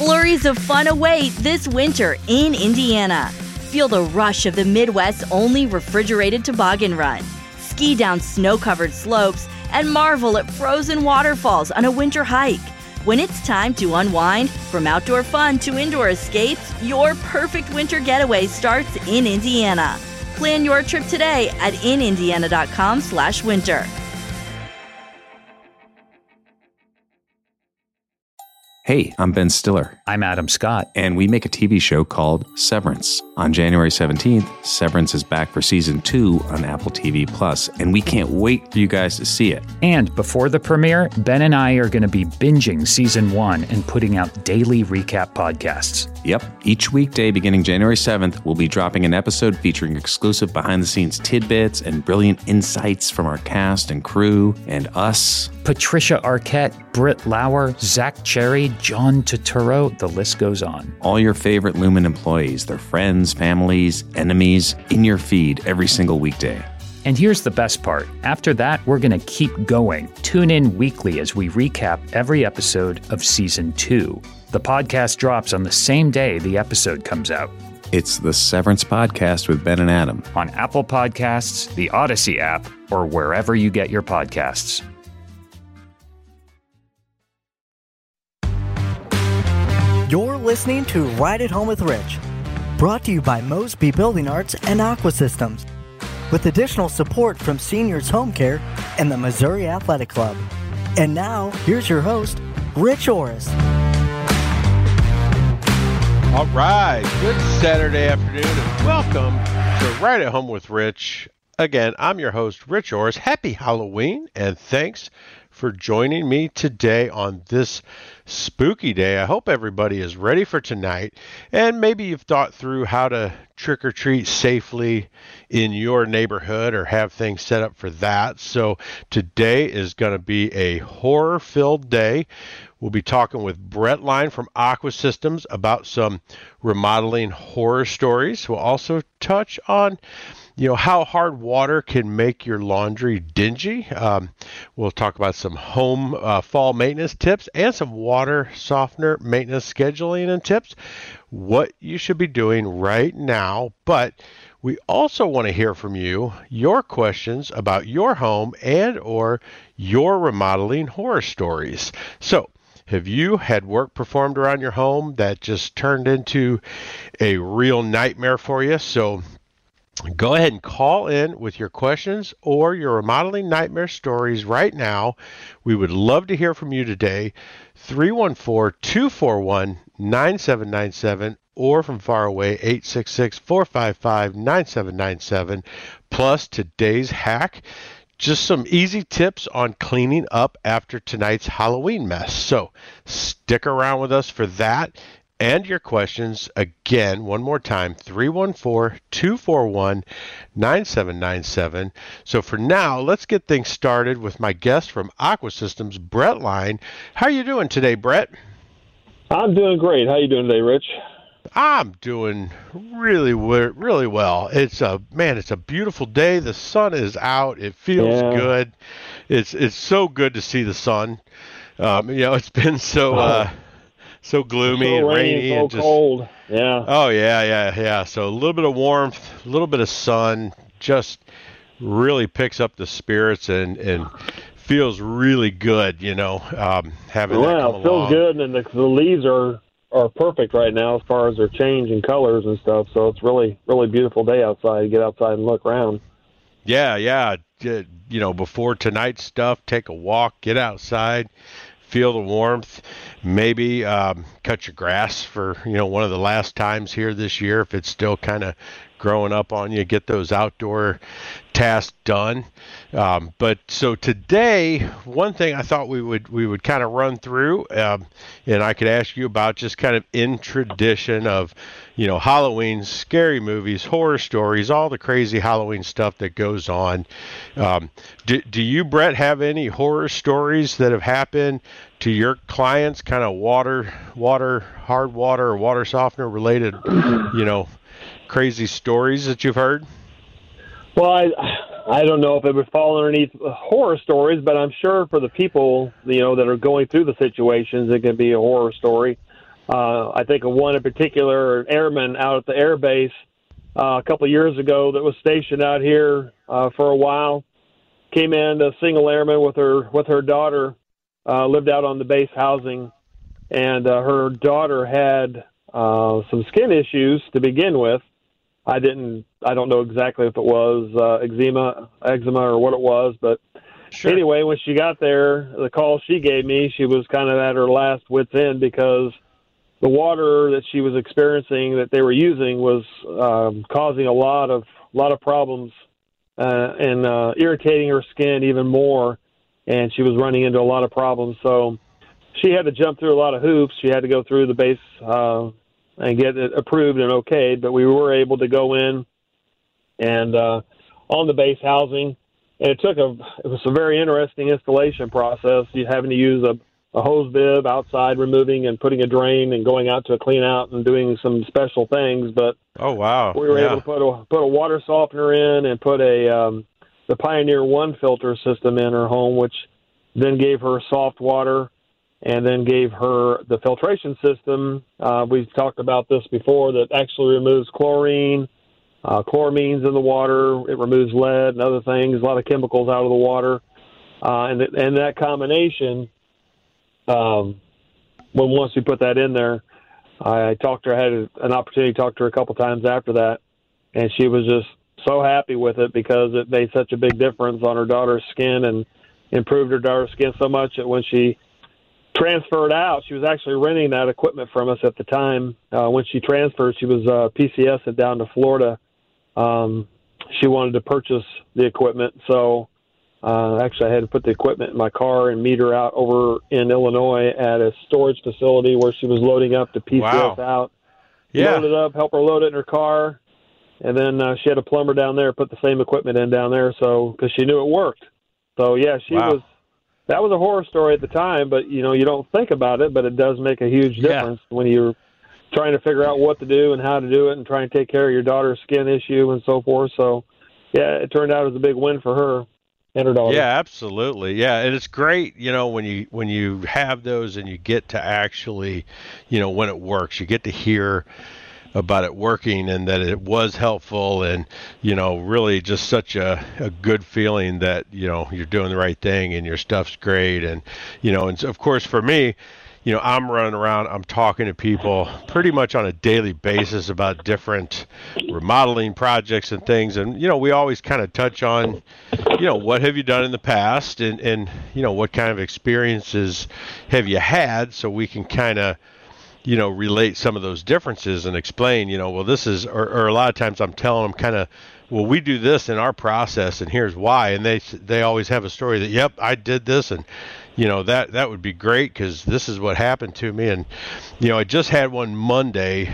Flurries of fun await this winter in Indiana. Feel the rush of the Midwest's only refrigerated toboggan run. Ski down snow-covered slopes and marvel at frozen waterfalls on a winter hike. When it's time to unwind, from outdoor fun to indoor escapes, your perfect winter getaway starts in Indiana. Plan your trip today at inindiana.com/winter. Hey, I'm Ben Stiller. I'm Adam Scott. And we make a TV show called Severance. On January 17th, Severance is back for Season 2 on Apple TV+, and we can't wait for you guys to see it. And before the premiere, Ben and I are going to be binging Season 1 and putting out daily recap podcasts. Yep. Each weekday beginning January 7th, we'll be dropping an episode featuring exclusive behind-the-scenes tidbits and brilliant insights from our cast and crew and us. Patricia Arquette, Britt Lauer, Zach Cherry, John Turturro, the list goes on. All your favorite Lumen employees, their friends, families, enemies, in your feed every single weekday. And here's the best part. After that, we're going to keep going. Tune in weekly as we recap every episode of Season 2. The podcast drops on the same day the episode comes out. It's the Severance Podcast with Ben and Adam. On Apple Podcasts, the Odyssey app, or wherever you get your podcasts. You're listening to Ride at Home with Rich, brought to you by Mosby Building Arts and Aqua Systems, with additional support from Seniors Home Care and the Missouri Athletic Club. And now, here's your host, Rich Orris. All right, good Saturday afternoon, and welcome to Ride at Home with Rich. Again, I'm your host, Rich Orris. Happy Halloween, and thanks for joining me today on this spooky day. I hope everybody is ready for tonight, and maybe you've thought through how to trick or treat safely in your neighborhood or have things set up for that. So today is going to be a horror-filled day. We'll be talking with Brett Line from Aqua Systems about some remodeling horror stories. We'll also touch on how hard water can make your laundry dingy. We'll talk about some home fall maintenance tips and some water softener maintenance scheduling and tips, what you should be doing right now. But we also want to hear from you, your questions about your home and or your remodeling horror stories. So, have you had work performed around your home that just turned into a real nightmare for you? So go ahead and call in with your questions or your remodeling nightmare stories right now. We would love to hear from you today. 314-241-9797 or from far away, 866-455-9797. Plus today's hack, just some easy tips on cleaning up after tonight's Halloween mess. So stick around with us for that and your questions. Again, one more time, 314-241-9797. So for now, let's get things started with my guest from Aqua Systems, Brett Line. How are you doing today, Brett? I'm doing great. How are you doing today, Rich? I'm doing really well. It's a beautiful day. The sun is out. It feels good. It's so good to see the sun. It's been so gloomy and rainy so and just cold. Yeah. Oh yeah. So a little bit of warmth, a little bit of sun, just really picks up the spirits and feels really good. Having that come along. It feels good, and the leaves are perfect right now as far as their change in colors and stuff. So it's really, really beautiful day outside. Get outside and look around. Yeah. Before tonight's stuff, take a walk, get outside, feel the warmth, maybe cut your grass for, one of the last times here this year if it's still kind of growing up on you, get those outdoor tasks done. But so today, one thing I thought we would kind of run through, and I could ask you about just kind of in tradition of, Halloween, scary movies, horror stories, all the crazy Halloween stuff that goes on. Do you, Brett, have any horror stories that have happened to your clients, kind of hard water or water softener related, crazy stories that you've heard? Well, I don't know if it would fall underneath horror stories, but I'm sure for the people, that are going through the situations, it can be a horror story. I think of one in particular, an airman out at the air base a couple of years ago that was stationed out here for a while. Came in, a single airman with her daughter, lived out on the base housing, and her daughter had some skin issues to begin with. I don't know exactly if it was eczema or what it was, but sure. Anyway, when she got there, the call she gave me, she was kind of at her last wit's end because the water that she was experiencing that they were using was causing a lot of problems and irritating her skin even more, and she was running into a lot of problems. So she had to jump through a lot of hoops. She had to go through the base and get it approved and okayed, but we were able to go in and on the base housing, and it was a very interesting installation process. You having to use a hose bib outside, removing and putting a drain and going out to a clean out and doing some special things. But oh wow, we were able to put a water softener in and put the Pioneer 1 filter system in her home, which then gave her soft water and then gave her the filtration system. We've talked about this before, that actually removes chlorine, chloramines in the water. It removes lead and other things, a lot of chemicals out of the water. And that combination, once we put that in there, I talked to her, had an opportunity to talk to her a couple times after that, and she was just so happy with it because it made such a big difference on her daughter's skin and improved her daughter's skin so much that when she transferred out, she was actually renting that equipment from us at the time. When she transferred, she was PCS it down to Florida. She wanted to purchase the equipment, so actually I had to put the equipment in my car and meet her out over in Illinois at a storage facility where she was loading up to PCS out. Yeah. Load it up, help her load it in her car, and then she had a plumber down there put the same equipment in down there, so because she knew it worked. So yeah, that was a horror story at the time, but you don't think about it, but it does make a huge difference when you're trying to figure out what to do and how to do it and trying to take care of your daughter's skin issue and so forth. So yeah, it turned out as a big win for her and her daughter. Yeah, absolutely. Yeah, and it's great, when you have those and you get to actually, when it works, you get to hear about it working and that it was helpful and, really just such a good feeling that, you're doing the right thing and your stuff's great. And, and of course for me, I'm running around, I'm talking to people pretty much on a daily basis about different remodeling projects and things. And, we always kind of touch on, what have you done in the past and, what kind of experiences have you had, so we can kind of, relate some of those differences and explain, well, this is, or a lot of times I'm telling them kind of, well, we do this in our process and here's why. And they always have a story that, yep, I did this. And, that would be great because this is what happened to me. And, I just had one Monday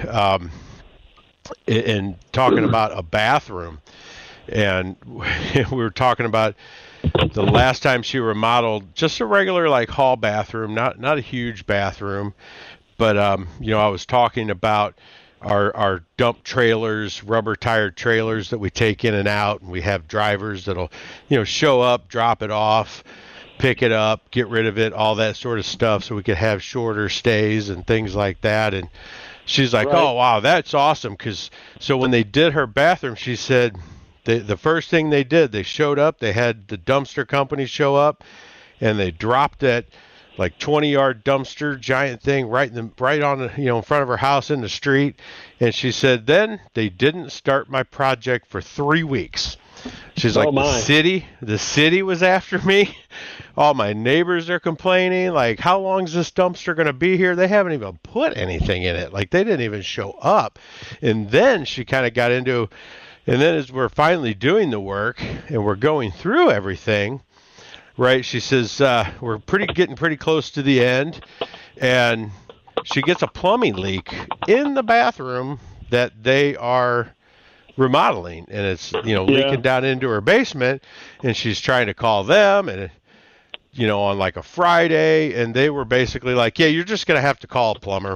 in talking about a bathroom. And we were talking about the last time she remodeled just a regular like hall bathroom, not a huge bathroom. But, I was talking about our dump trailers, rubber tired trailers that we take in and out, and we have drivers that'll, show up, drop it off, pick it up, get rid of it, all that sort of stuff, so we could have shorter stays and things like that. And she's like, right. Oh, wow, that's awesome. So when they did her bathroom, she said the first thing they did, they showed up, they had the dumpster company show up, and they dropped that like 20-yard dumpster, giant thing, right on in front of her house in the street. And she said, then they didn't start my project for 3 weeks. She's like, the city was after me. All my neighbors are complaining. Like, how long is this dumpster going to be here? They haven't even put anything in it. Like, they didn't even show up. And then she kind of got into, and then as we're finally doing the work and we're going through everything, right, she says, we're getting pretty close to the end, and she gets a plumbing leak in the bathroom that they are remodeling, and it's, leaking down into her basement, and she's trying to call them, and, on like a Friday, and they were basically like, yeah, you're just going to have to call a plumber.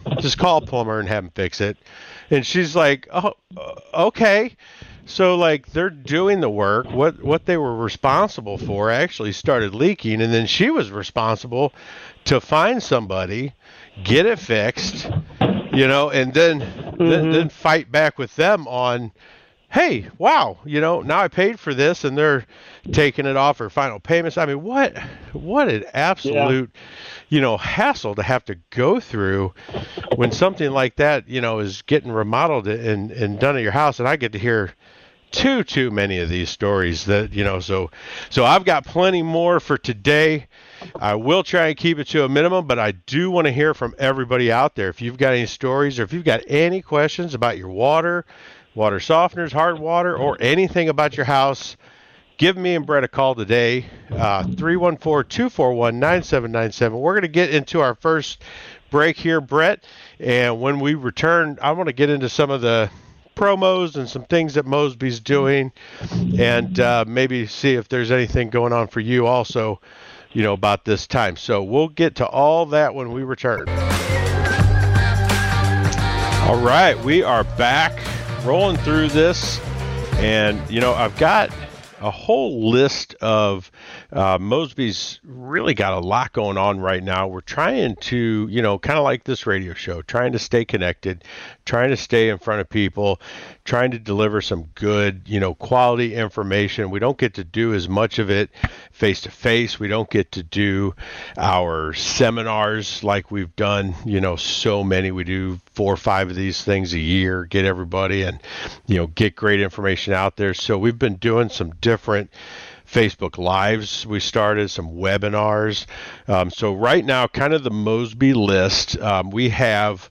Just call a plumber and have him fix it. And she's like, oh, okay. So, like, they're doing the work. What they were responsible for actually started leaking, and then she was responsible to find somebody, get it fixed, and then fight back with them on, hey, wow, now I paid for this, and they're taking it off for final payments. I mean, what an absolute, hassle to have to go through when something like that, is getting remodeled and done at your house. And I get to hear too many of these stories that, so I've got plenty more for today. I will try and keep it to a minimum, but I do want to hear from everybody out there. If you've got any stories or if you've got any questions about your water softeners, hard water, or anything about your house, give me and Brett a call today, 314-241-9797. We're going to get into our first break here, Brett, and when we return, I want to get into some of the promos and some things that Mosby's doing, and maybe see if there's anything going on for you also, about this time. So we'll get to all that when we return. All right, we are back, rolling through this, and I've got a whole list of Mosby's really got a lot going on right now. We're trying to, kind of like this radio show, trying to stay connected, trying to stay in front of people, trying to deliver some good, quality information. We don't get to do as much of it face to face. We don't get to do our seminars like we've done, so many. We do 4 or 5 of these things a year, get everybody and, get great information out there. So we've been doing some different Facebook Lives. We started some webinars. So right now, kind of the Mosby list, we have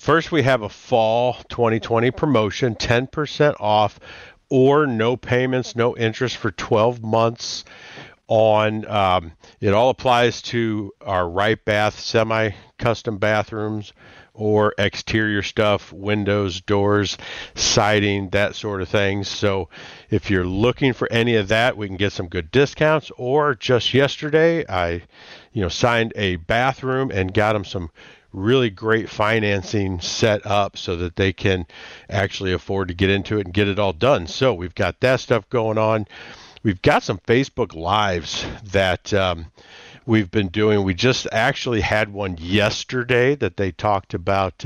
a fall 2020 promotion, 10% off or no payments, no interest for 12 months on, it all applies to our Right Bath semi-custom bathrooms or exterior stuff, windows, doors, siding, that sort of thing. So if you're looking for any of that, we can get some good discounts. Or just yesterday, I, signed a bathroom and got them some really great financing set up so that they can actually afford to get into it and get it all done. So we've got that stuff going on. We've got some Facebook Lives that we've been doing. We just actually had one yesterday that they talked about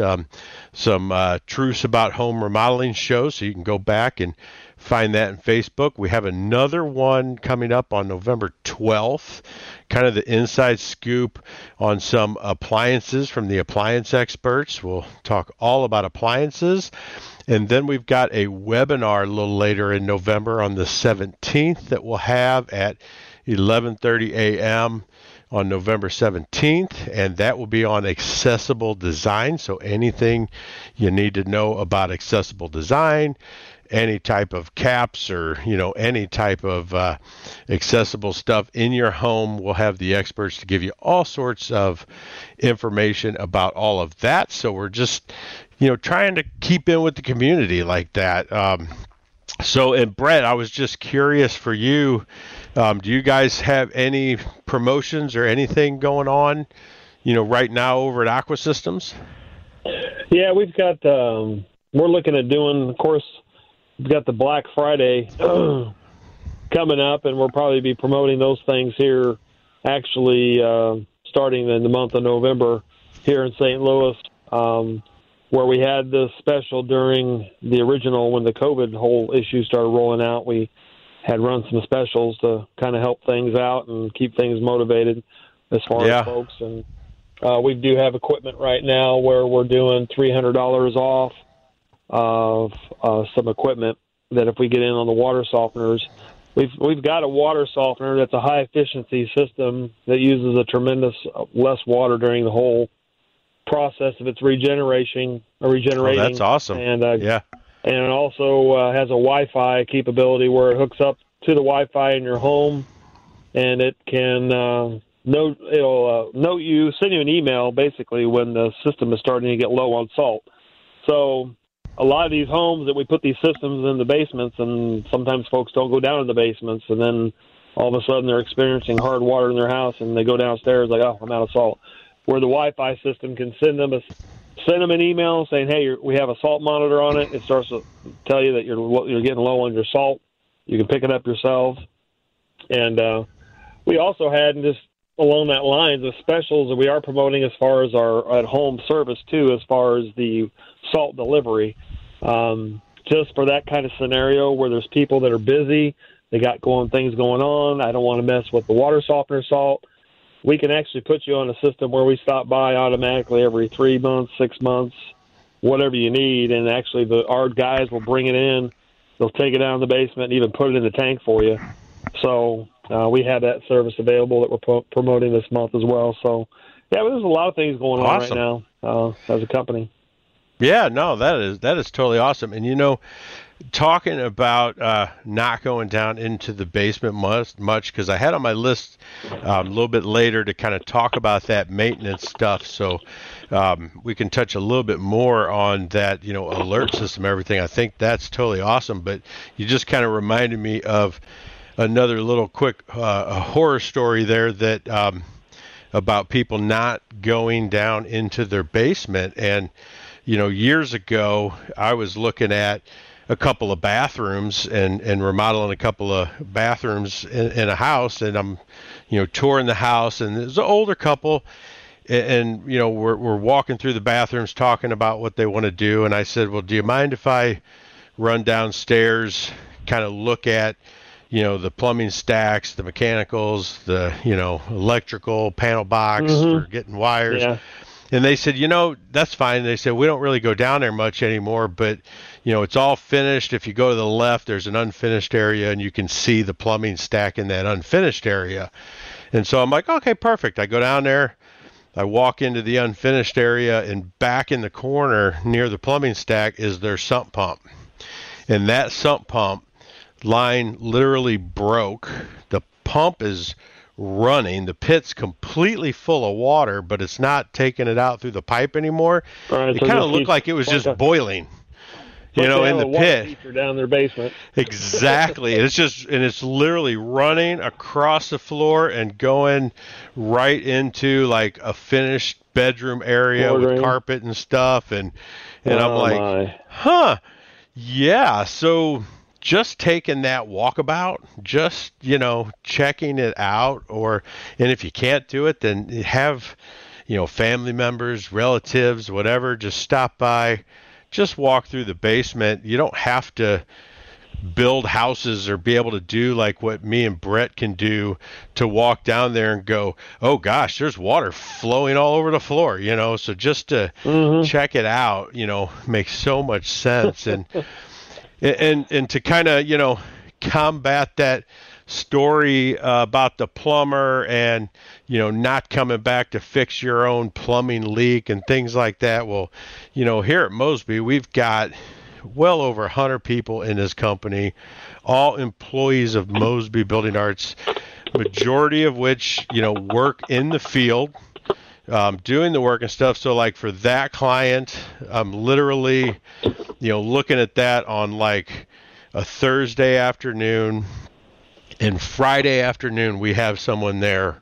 some Truths About Home Remodeling shows, so you can go back and find that in Facebook. We have another one coming up on November 12th, kind of the inside scoop on some appliances from the appliance experts. We'll talk all about appliances. And then we've got a webinar a little later in November on the 17th that we'll have at 11:30 a.m. on November 17th, and that will be on accessible design. So anything you need to know about accessible design, any type of caps or, any type of accessible stuff in your home, we'll have the experts to give you all sorts of information about all of that. So we're just, trying to keep in with the community like that. And Brett, I was just curious for you, do you guys have any promotions or anything going on, right now over at Aqua Systems? Yeah, we've got, we're looking at doing, of course, we've got the Black Friday coming up, and we'll probably be promoting those things here actually starting in the month of November here in St. Louis, where we had this special during the original when the COVID whole issue started rolling out. We had run some specials to kind of help things out and keep things motivated as far as folks. And we do have equipment right now where we're doing $300 off of some equipment that if we get in on the water softeners, we've got a water softener that's a high efficiency system that uses a tremendous less water during the whole process of its regenerating. Oh, that's awesome. And and it also has a Wi-Fi capability where it hooks up to the Wi-Fi in your home, and it can send you an email basically when the system is starting to get low on salt. So a lot of these homes that we put these systems in the basements, and sometimes folks don't go down in the basements, and then all of a sudden they're experiencing hard water in their house, and they go downstairs like, oh, I'm out of salt. Where the Wi-Fi system can send them a send them an email saying, hey, we have a salt monitor on it. It starts to tell you that you're getting low on your salt. You can pick it up yourselves. And we also had, just along that line, the specials that we are promoting as far as our at-home service, too, as far as the salt delivery. Just for that kind of scenario where there's people that are busy, they got things going on, I don't want to mess with the water softener salt. We can actually put you on a system where we stop by automatically every 3 months, 6 months, whatever you need, and actually our guys will bring it in. They'll take it down in the basement and even put it in the tank for you. So we have that service available that we're promoting this month as well. So, yeah, there's a lot of things going on right now as a company. Yeah, no, that is totally awesome. And, talking about not going down into the basement much, because I had on my list a little bit later to kind of talk about that maintenance stuff. So we can touch a little bit more on that, alert system, everything. I think that's totally awesome. But you just kind of reminded me of another little quick horror story there that about people not going down into their basement. And, years ago, I was looking at a couple of bathrooms and remodeling a couple of bathrooms in a house, and I'm, touring the house, and there's an older couple, and we're walking through the bathrooms talking about what they want to do, and I said, well, do you mind if I run downstairs, kind of look at, the plumbing stacks, the mechanicals, the, electrical panel box for getting wires. Yeah. And they said, that's fine. They said, we don't really go down there much anymore, but, it's all finished. If you go to the left, there's an unfinished area, and you can see the plumbing stack in that unfinished area. And so I'm like, okay, perfect. I go down there. I walk into the unfinished area, and back in the corner near the plumbing stack is their sump pump. And that sump pump line literally broke. The pump is running, the pit's completely full of water, but it's not taking it out through the pipe anymore. Right, it kind of looked like it was just boiling, in the pit down their basement. Exactly. It's literally running across the floor and going right into like a finished bedroom area with carpet and stuff, and I'm like, yeah. So just taking that walkabout, just, checking it out, and if you can't do it, then have, family members, relatives, whatever, just stop by, just walk through the basement. You don't have to build houses or be able to do like what me and Brett can do to walk down there and go, oh gosh, there's water flowing all over the floor, so just to check it out, makes so much sense. And to kind of, combat that story about the plumber and, not coming back to fix your own plumbing leak and things like that. Well, here at Mosby, we've got well over 100 people in this company, all employees of Mosby Building Arts, majority of which, work in the field, doing the work and stuff. So like for that client, I'm literally, looking at that on like a Thursday afternoon, and Friday afternoon, we have someone there,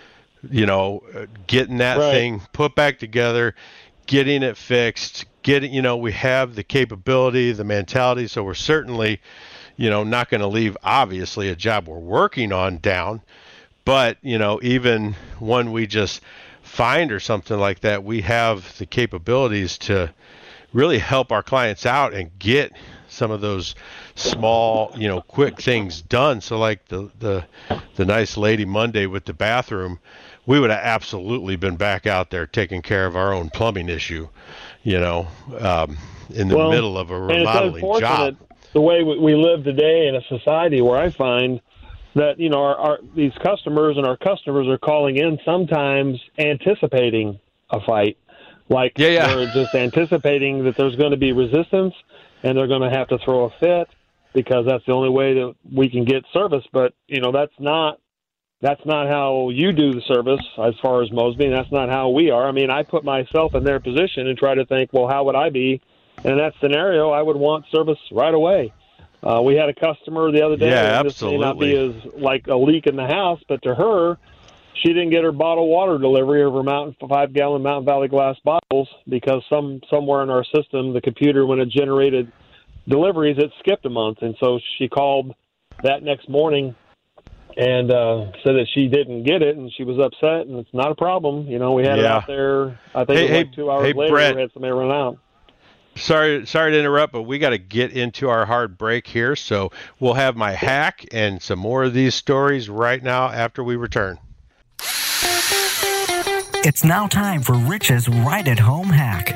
getting that thing put back together, getting it fixed, we have the capability, the mentality. So we're certainly, not going to leave, obviously, a job we're working on down, but, even when we just find or something like that, we have the capabilities to really help our clients out and get some of those small, quick things done. So like the nice lady Monday with the bathroom, we would have absolutely been back out there taking care of our own plumbing issue, in the middle of a remodeling job. The way we live today in a society where I find that, these customers and our customers are calling in sometimes anticipating a fight. Like they're just anticipating that there's going to be resistance and they're going to have to throw a fit because that's the only way that we can get service. But, that's not how you do the service as far as Mosby, and that's not how we are. I mean, I put myself in their position and try to think, well, how would I be? And in that scenario, I would want service right away. We had a customer the other day. Yeah, this may not be as like a leak in the house, but to her, she didn't get her bottled water delivery of her 5-gallon Mountain Valley glass bottles because somewhere in our system, the computer, when it generated deliveries, it skipped a month. And so she called that next morning and said that she didn't get it, and she was upset, and it's not a problem. You know, we had it out there. I think it was like 2 hours later, Brett, we had somebody run out. Sorry to interrupt, but we got to get into our hard break here. So we'll have my hack and some more of these stories right now after we return. It's now time for Rich's Right at Home hack.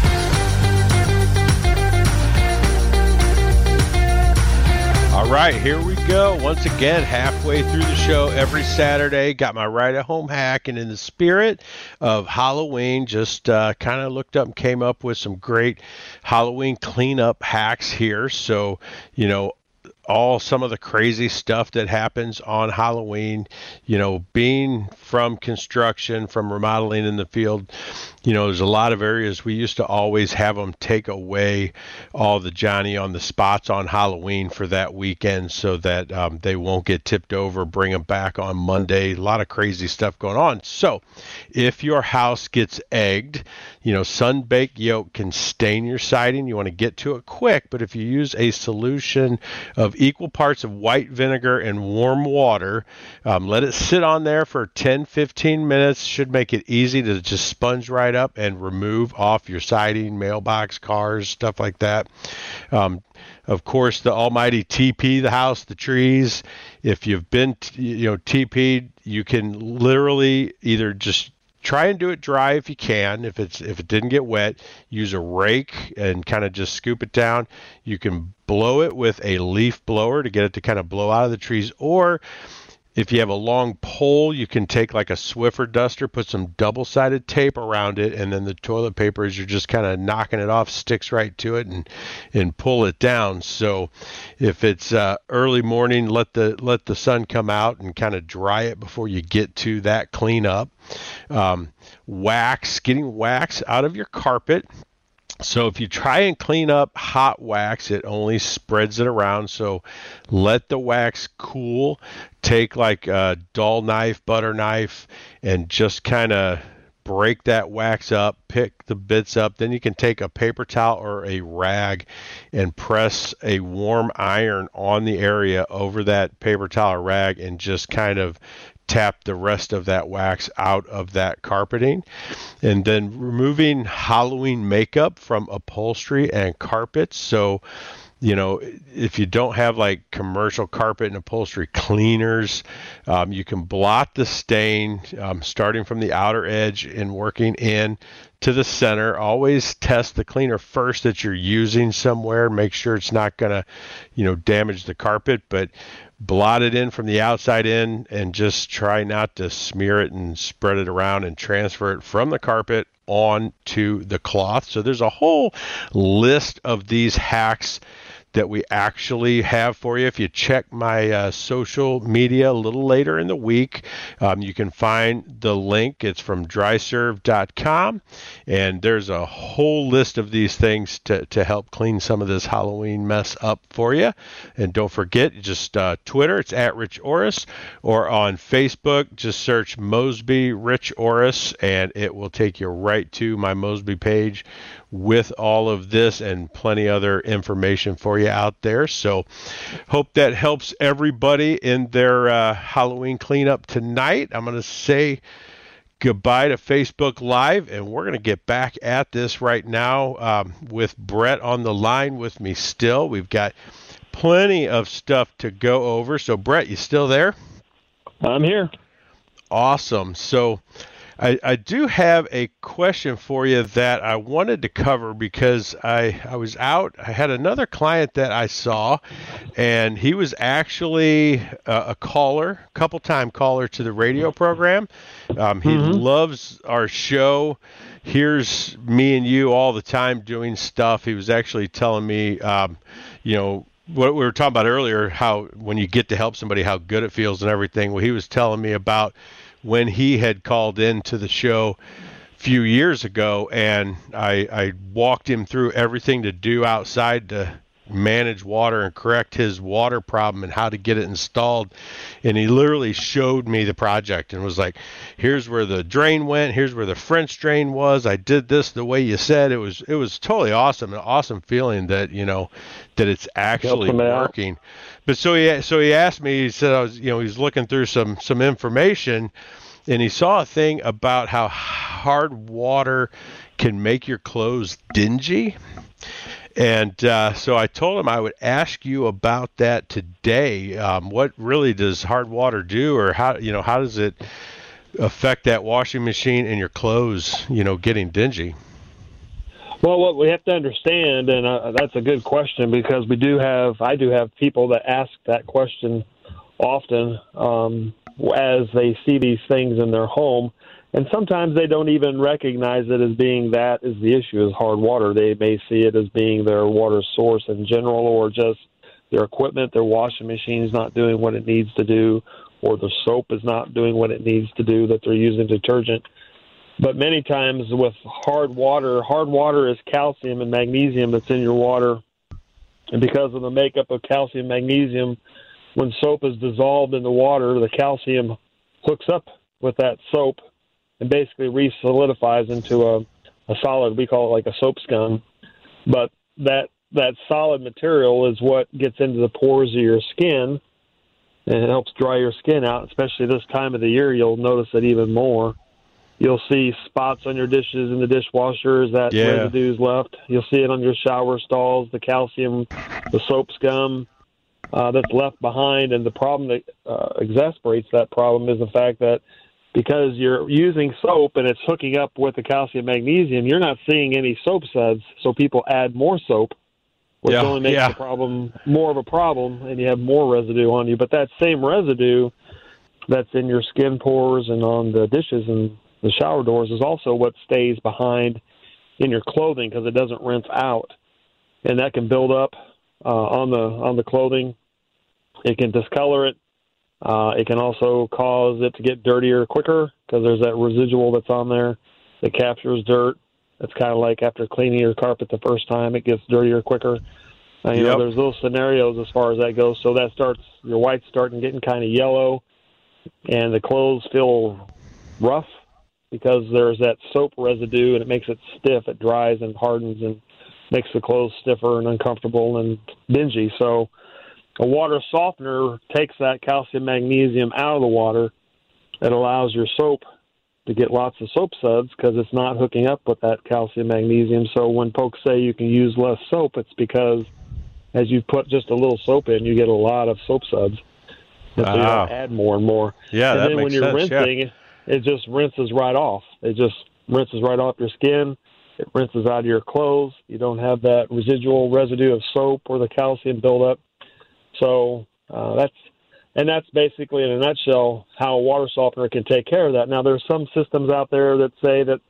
All right, here we go. Once again, halfway through the show every Saturday. Got my Right at Home hack, and in the spirit of Halloween, just kind of looked up and came up with some great Halloween cleanup hacks here. So, you know, some of the crazy stuff that happens on Halloween, you know, being from construction, from remodeling in the field, you know, there's a lot of areas we used to always have them take away all the Johnny on the spots on Halloween for that weekend so that they won't get tipped over, bring them back on Monday. A lot of crazy stuff going on. So if your house gets egged, you know, sun-baked yolk can stain your siding. You want to get to it quick, but if you use a solution of equal parts of white vinegar and warm water, let it sit on there for 10-15 minutes. Should make it easy to just sponge right up and remove off your siding, mailbox, cars, stuff like that. Of course, the almighty TP the house, the trees. If you've been TP'd, you can literally either just try and do it dry if you can. If it didn't get wet, use a rake and kind of just scoop it down. You can blow it with a leaf blower to get it to kind of blow out of the trees, or if you have a long pole, you can take like a Swiffer duster, put some double-sided tape around it, and then the toilet paper, as you're just kind of knocking it off, sticks right to it and pull it down. So if it's early morning, let the sun come out and kind of dry it before you get to that cleanup. Getting wax out of your carpet. So if you try and clean up hot wax, it only spreads it around. So let the wax cool. Take like a dull knife, butter knife, and just kind of break that wax up, pick the bits up. Then you can take a paper towel or a rag and press a warm iron on the area over that paper towel or rag and just kind of tap the rest of that wax out of that carpeting. And then removing Halloween makeup from upholstery and carpets. So, you know, if you don't have like commercial carpet and upholstery cleaners, you can blot the stain starting from the outer edge and working in to the center. Always test the cleaner first that you're using somewhere. Make sure it's not going to, you know, damage the carpet, but blot it in from the outside in and just try not to smear it and spread it around and transfer it from the carpet onto the cloth. So there's a whole list of these hacks that we actually have for you. If you check my social media a little later in the week, you can find the link. It's from dryserve.com, and there's a whole list of these things to help clean some of this Halloween mess up for you. And don't forget, just Twitter, it's at Rich Orris, or on Facebook, just search Mosby Rich Orris, and it will take you right to my Mosby page with all of this and plenty other information for you out there. So hope that helps everybody in their Halloween cleanup tonight. I'm going to say goodbye to Facebook Live, and we're going to get back at this right now with Brett on the line with me still. We've got plenty of stuff to go over. So Brett, you still there? I'm here. Awesome. So I do have a question for you that I wanted to cover because I was out. I had another client that I saw, and he was actually a couple-time caller to the radio program. He loves our show. Hears me and you all the time doing stuff. He was actually telling me, you know, what we were talking about earlier, how when you get to help somebody, how good it feels and everything. Well, he was telling me about when he had called into the show a few years ago, and I walked him through everything to do outside to manage water and correct his water problem and how to get it installed. And he literally showed me the project and was like, here's where the drain went, here's where the French drain was, I did this the way you said. It was totally awesome, an awesome feeling that, you know, that it's actually working. But so he asked me, he said, he was looking through some information, and he saw a thing about how hard water can make your clothes dingy. And so I told him I would ask you about that today. What really does hard water do, or how does it affect that washing machine and your clothes, getting dingy? Well, what we have to understand, and that's a good question, because I do have people that ask that question often as they see these things in their home. And sometimes they don't even recognize it as being that is the issue, is hard water. They may see it as being their water source in general, or just their equipment, their washing machine is not doing what it needs to do, or the soap is not doing what it needs to do, that they're using detergent. But many times with hard water is calcium and magnesium that's in your water. And because of the makeup of calcium and magnesium, when soap is dissolved in the water, the calcium hooks up with that soap and basically re-solidifies into a solid. We call it like a soap scum. But that solid material is what gets into the pores of your skin, and it helps dry your skin out. Especially this time of the year, you'll notice it even more. You'll see spots on your dishes in the dishwasher, that residue's left. You'll see it on your shower stalls, the calcium, the soap scum that's left behind. And the problem that exacerbates that problem is the fact that because you're using soap and it's hooking up with the calcium magnesium, you're not seeing any soap suds, so people add more soap, which only makes the problem more of a problem, and you have more residue on you. But that same residue that's in your skin pores and on the dishes and the shower doors is also what stays behind in your clothing, because it doesn't rinse out, and that can build up on the clothing. It can discolor it. It can also cause it to get dirtier quicker, because there's that residual that's on there that captures dirt. It's kind of like after cleaning your carpet the first time, it gets dirtier quicker. There's those scenarios as far as that goes. So that your white's starting getting kind of yellow, and the clothes feel rough because there's that soap residue, and it makes it stiff. It dries and hardens and makes the clothes stiffer and uncomfortable and dingy. So a water softener takes that calcium magnesium out of the water. It allows your soap to get lots of soap suds because it's not hooking up with that calcium magnesium. So when folks say you can use less soap, it's because as you put just a little soap in, you get a lot of soap suds. And so you don't add more and more. Yeah, and that then makes when you're sense, rinsing, it just rinses right off. It just rinses right off your skin. It rinses out of your clothes. You don't have that residual residue of soap or the calcium buildup. So that's basically, in a nutshell, how a water softener can take care of that. Now, there's some systems out there that say that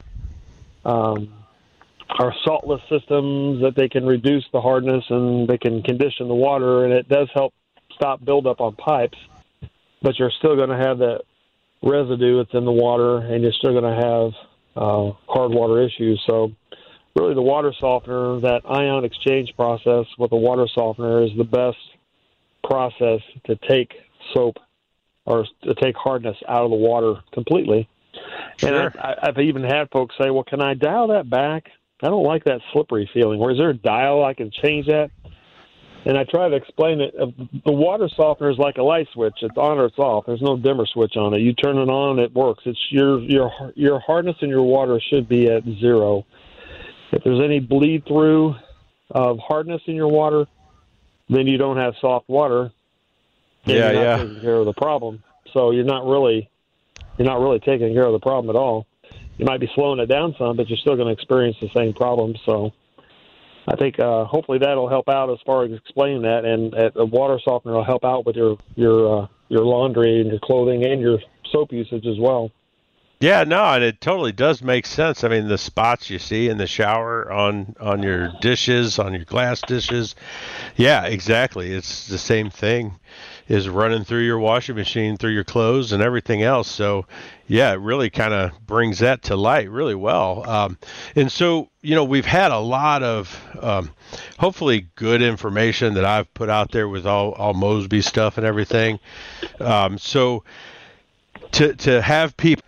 are saltless systems, that they can reduce the hardness and they can condition the water, and it does help stop buildup on pipes. But you're still going to have that residue that's in the water, and you're still going to have hard water issues. So really the water softener, that ion exchange process with a water softener, is the best process to take soap or to take hardness out of the water completely. Sure. And I've even had folks say, well, can I dial that back? I don't like that slippery feeling. Or is there a dial I can change that? And I try to explain it. The water softener is like a light switch. It's on or it's off. There's no dimmer switch on it. You turn it on, it works. It's your hardness in your water should be at 0. If there's any bleed through of hardness in your water, then you don't have soft water. And you're not taking care of the problem. So you're not really taking care of the problem at all. You might be slowing it down some, but you're still going to experience the same problem. So I think hopefully that'll help out as far as explaining that, and a water softener will help out with your laundry and your clothing and your soap usage as well. Yeah, no, and it totally does make sense. I mean, the spots you see in the shower on your dishes, on your glass dishes. Yeah, exactly. It's the same thing is running through your washing machine, through your clothes and everything else. So, yeah, it really kind of brings that to light really well. And so, we've had a lot of hopefully good information that I've put out there with all Mosby stuff and everything. So to have people.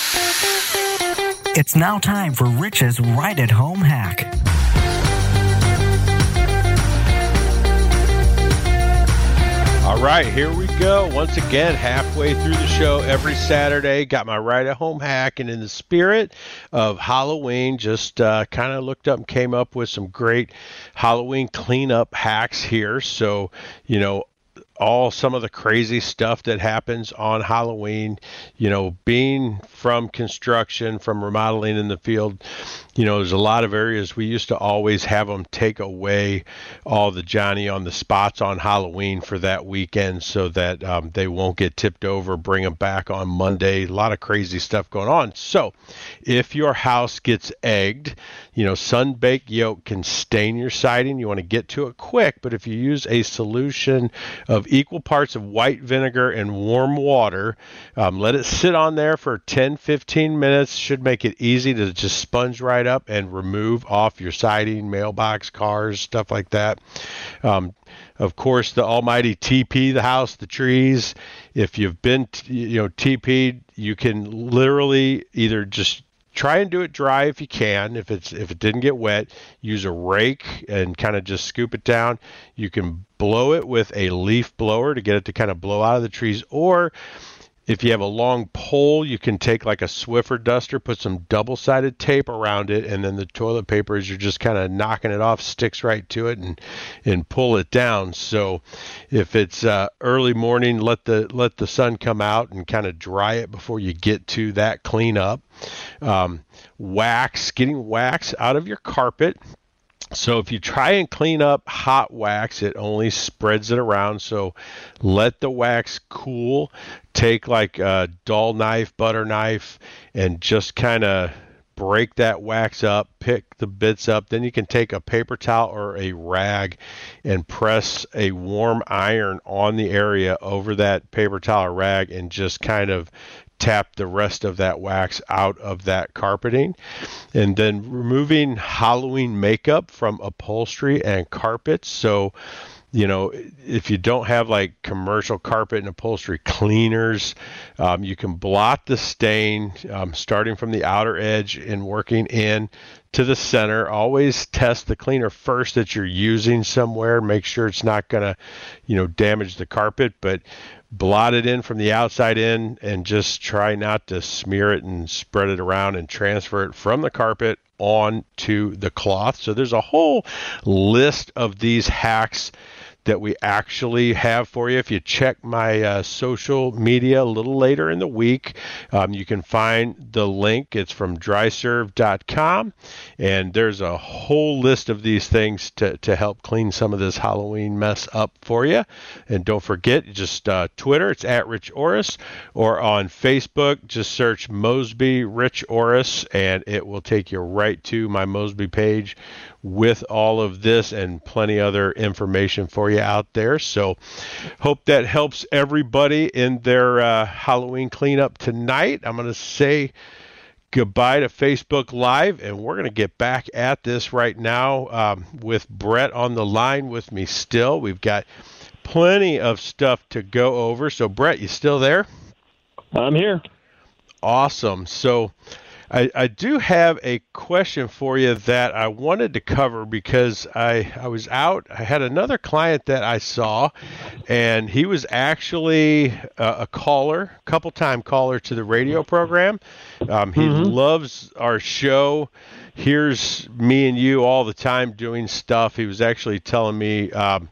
It's now time for Rich's Right at Home hack. All right, here we go. Once again, halfway through the show every Saturday. Got my Right at Home hack, and in the spirit of Halloween, just kind of looked up and came up with some great Halloween cleanup hacks here. So, some of the crazy stuff that happens on Halloween, being from construction, from remodeling in the field, there's a lot of areas we used to always have them take away all the Johnny on the spots on Halloween for that weekend so that they won't get tipped over, bring them back on Monday. A lot of crazy stuff going on. So if your house gets egged, sun-baked yolk can stain your siding. You want to get to it quick, but if you use a solution of equal parts of white vinegar and warm water, let it sit on there for 10-15 minutes. Should make it easy to just sponge right up and remove off your siding, mailbox, cars, stuff like that. Of course, the almighty TP the house, the trees. If you've been TP'd, you can literally either just try and do it dry if you can. If it didn't get wet, use a rake and kind of just scoop it down. You can blow it with a leaf blower to get it to kind of blow out of the trees. Or if you have a long pole, you can take like a Swiffer duster, put some double-sided tape around it, and then the toilet paper, as you're just kind of knocking it off, sticks right to it and pull it down. So if it's early morning, let the sun come out and kind of dry it before you get to that cleanup. Getting wax out of your carpet. So if you try and clean up hot wax, it only spreads it around. So let the wax cool. Take like a dull knife, butter knife, and just kind of break that wax up, pick the bits up. Then you can take a paper towel or a rag and press a warm iron on the area over that paper towel or rag and just kind of tap the rest of that wax out of that carpeting. And then removing Halloween makeup from upholstery and carpets. So, if you don't have like commercial carpet and upholstery cleaners, you can blot the stain starting from the outer edge and working in to the center. Always test the cleaner first that you're using somewhere. Make sure it's not going to, damage the carpet, but blot it in from the outside in and just try not to smear it and spread it around and transfer it from the carpet onto the cloth. So there's a whole list of these hacks that we actually have for you. If you check my social media a little later in the week, you can find the link. It's from dryserve.com, and there's a whole list of these things to help clean some of this Halloween mess up for you. And don't forget, just Twitter, it's at Rich Orris, or on Facebook, just search Mosby Rich Orris, and it will take you right to my Mosby page with all of this and plenty other information for you out there. So hope that helps everybody in their Halloween cleanup tonight. I'm going to say goodbye to Facebook Live, and we're going to get back at this right now with Brett on the line with me still. We've got plenty of stuff to go over. So Brett, you still there? I'm here. Awesome. So I do have a question for you that I wanted to cover because I was out. I had another client that I saw, and he was actually a caller, couple-time caller to the radio program. He loves our show. Hears me and you all the time doing stuff. He was actually telling me, what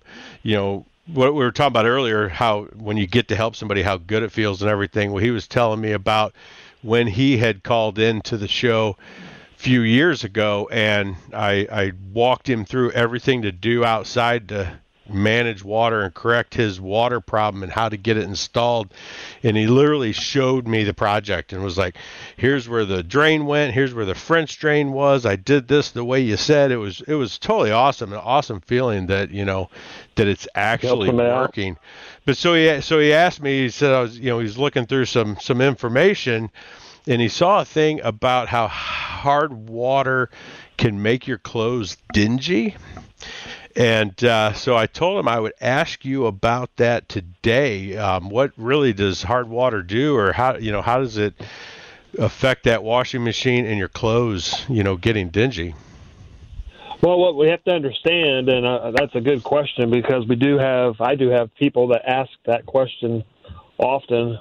we were talking about earlier, how when you get to help somebody, how good it feels and everything. Well, he was telling me about when he had called into the show a few years ago, and I walked him through everything to do outside to manage water and correct his water problem and how to get it installed. And he literally showed me the project and was like, here's where the drain went, here's where the French drain was, I did this the way you said. It was totally awesome, an awesome feeling that, you know, that it's actually working. But so he asked me, he said, he was looking through some information, and he saw a thing about how hard water can make your clothes dingy. And so I told him I would ask you about that today. What really does hard water do, or how does it affect that washing machine and your clothes, getting dingy? Well, what we have to understand, and that's a good question, because I do have people that ask that question often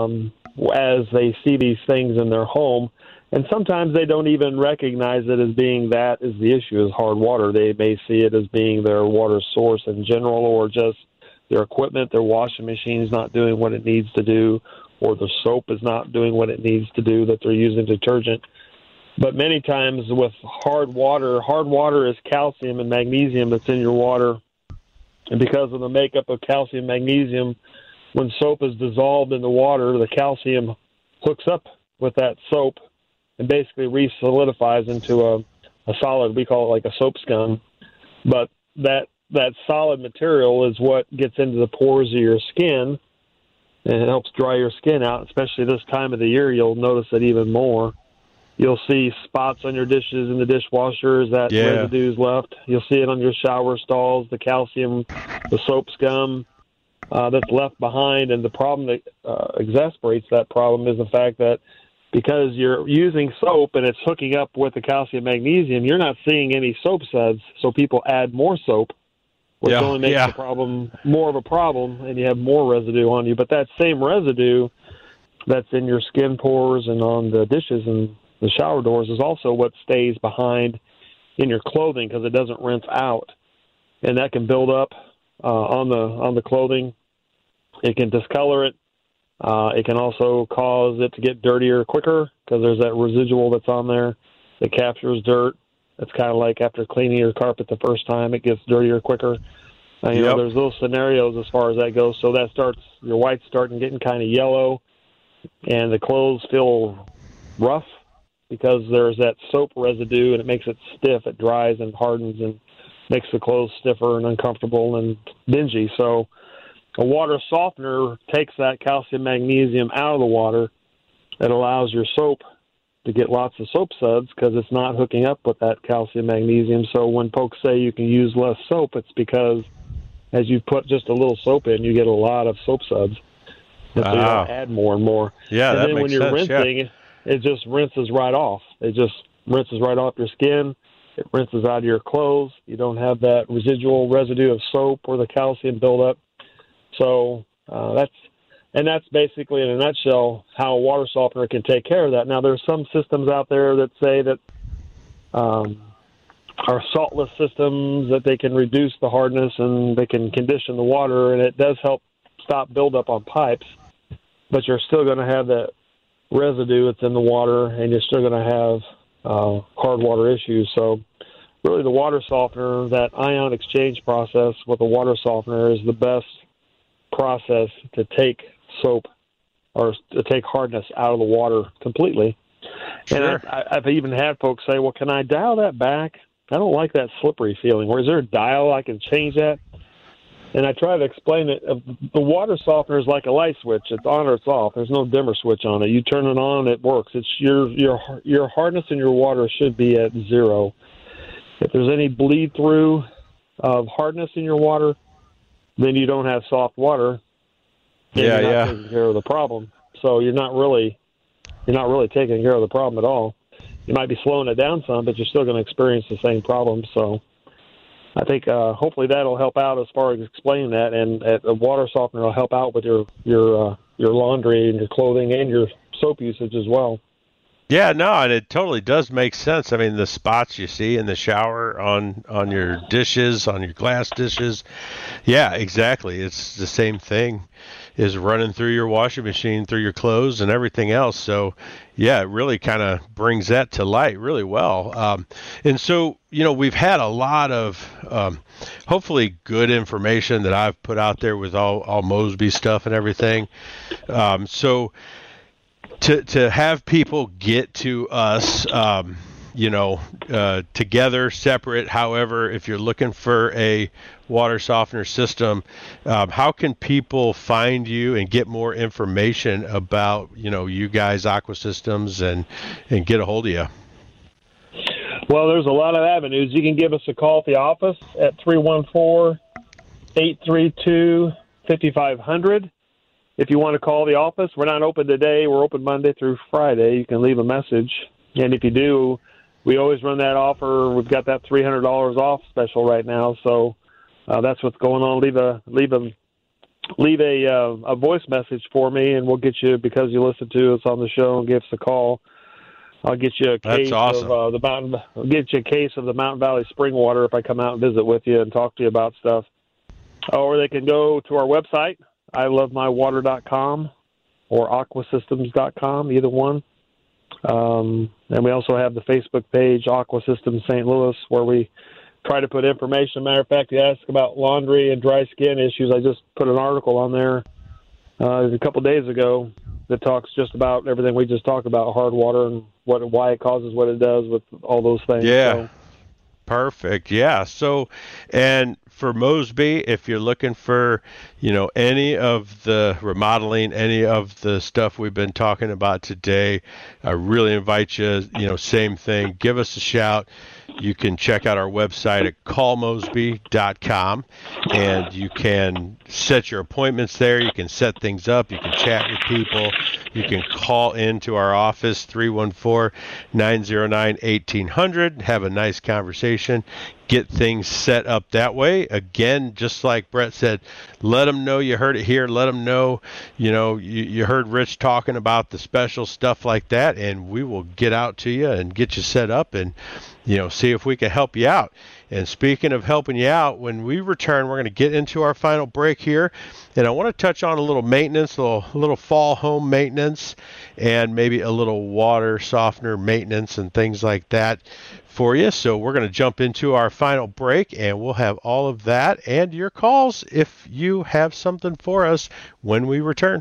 as they see these things in their home. And sometimes they don't even recognize it as being that is the issue, is hard water. They may see it as being their water source in general, or just their equipment, their washing machine is not doing what it needs to do, or the soap is not doing what it needs to do, that they're using detergent. But many times with hard water is calcium and magnesium that's in your water. And because of the makeup of calcium and magnesium, when soap is dissolved in the water, the calcium hooks up with that soap and basically re-solidifies into a solid. We call it like a soap scum. But that solid material is what gets into the pores of your skin, and it helps dry your skin out. Especially this time of the year, you'll notice it even more. You'll see spots on your dishes in the dishwasher as that residue is left. You'll see it on your shower stalls, the calcium, the soap scum that's left behind. And the problem that exacerbates that problem is the fact that because you're using soap and it's hooking up with the calcium magnesium, you're not seeing any soap suds, so people add more soap, which only makes the problem more of a problem, and you have more residue on you. But that same residue that's in your skin pores and on the dishes and the shower doors is also what stays behind in your clothing, because it doesn't rinse out, and that can build up on the clothing. It can discolor it. It can also cause it to get dirtier quicker, because there's that residual that's on there that captures dirt. It's kind of like after cleaning your carpet the first time, it gets dirtier quicker. There's those scenarios as far as that goes. So that starts, your white's starting getting kind of yellow, and the clothes feel rough because there's that soap residue, and it makes it stiff. It dries and hardens and makes the clothes stiffer and uncomfortable and dingy. So a water softener takes that calcium magnesium out of the water. It allows your soap to get lots of soap suds because it's not hooking up with that calcium magnesium. So when folks say you can use less soap, it's because as you put just a little soap in, you get a lot of soap suds. And so you don't add more and more. Yeah, and that then makes when you're sense, rinsing, it just rinses right off. It just rinses right off your skin. It rinses out of your clothes. You don't have that residual residue of soap or the calcium buildup. So that's basically, in a nutshell, how a water softener can take care of that. Now, there's some systems out there that say that are saltless systems, that they can reduce the hardness and they can condition the water, and it does help stop buildup on pipes. But you're still going to have that residue that's in the water, and you're still going to have hard water issues. So really the water softener, that ion exchange process with a water softener, is the best process to take soap or to take hardness out of the water completely. Sure. And I've even had folks say, well, can I dial that back? I don't like that slippery feeling. Or is there a dial I can change that? And I try to explain it. The water softener is like a light switch. It's on or it's off. There's no dimmer switch on it. You turn it on, it works. It's your hardness in your water should be at 0. If there's any bleed through of hardness in your water, then you don't have soft water. You're not taking care of the problem. So you're not really taking care of the problem at all. You might be slowing it down some, but you're still going to experience the same problem. So I think hopefully that'll help out as far as explaining that, and a water softener will help out with your laundry and your clothing and your soap usage as well. Yeah, no, and it totally does make sense. I mean, the spots you see in the shower on your dishes, on your glass dishes. Yeah, exactly. It's the same thing. is running through your washing machine, through your clothes and everything else. So yeah, it really kind of brings that to light really well. And so, we've had a lot of hopefully good information that I've put out there with all Mosby stuff and everything. So to have people get to us, together, separate, however, if you're looking for a water softener system, how can people find you and get more information about, you guys, Aqua Systems, and get a hold of you? Well, there's a lot of avenues. You can give us a call at the office at 314-832-5500. If you want to call the office, we're not open today. We're open Monday through Friday. You can leave a message. And if you do, we always run that offer. We've got that $300 off special right now. So that's what's going on. Leave a voice message for me, and we'll get you, because you listen to us on the show, and give us a call. I'll get you a case of the Mountain Valley spring water if I come out and visit with you and talk to you about stuff. Or they can go to our website, ilovemywater.com or aquasystems.com, either one. And we also have the Facebook page, Aqua Systems St. Louis, where we try to put information. Matter of fact, you asked about laundry and dry skin issues. I just put an article on there a couple days ago that talks just about everything we just talked about, hard water and why it causes what it does with all those things. Yeah. So. Perfect. Yeah. So, and for Mosby, if you're looking for, any of the remodeling, any of the stuff we've been talking about today, I really invite you, same thing, give us a shout. You can check out our website at callmosby.com, and you can set your appointments there. You can set things up. You can chat with people. You can call into our office, 314-909-1800, have a nice conversation, get things set up that way. Again, just like Brett said, let them know you heard it here. Let them know, you heard Rich talking about the special stuff like that, and we will get out to you and get you set up and, see if we can help you out. And speaking of helping you out, when we return, we're going to get into our final break here. And I want to touch on a little maintenance, a little fall home maintenance, and maybe a little water softener maintenance and things like that for you. So we're going to jump into our final break, and we'll have all of that and your calls if you have something for us when we return.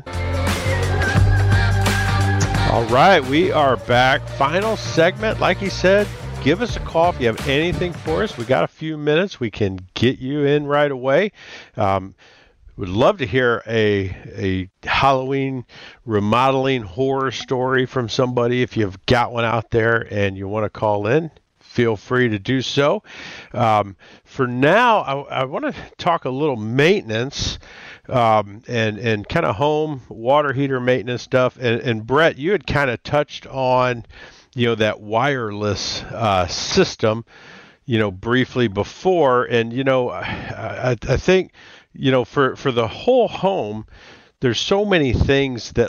All right, we are back. Final segment, like he said. Give us a call if you have anything for us. We got a few minutes. We can get you in right away. Would love to hear a Halloween remodeling horror story from somebody. If you've got one out there and you want to call in, feel free to do so. For now, I want to talk a little maintenance and kind of home water heater maintenance stuff. And Brett, you had kind of touched on that wireless system, briefly before. And, I think, for the whole home, there's so many things that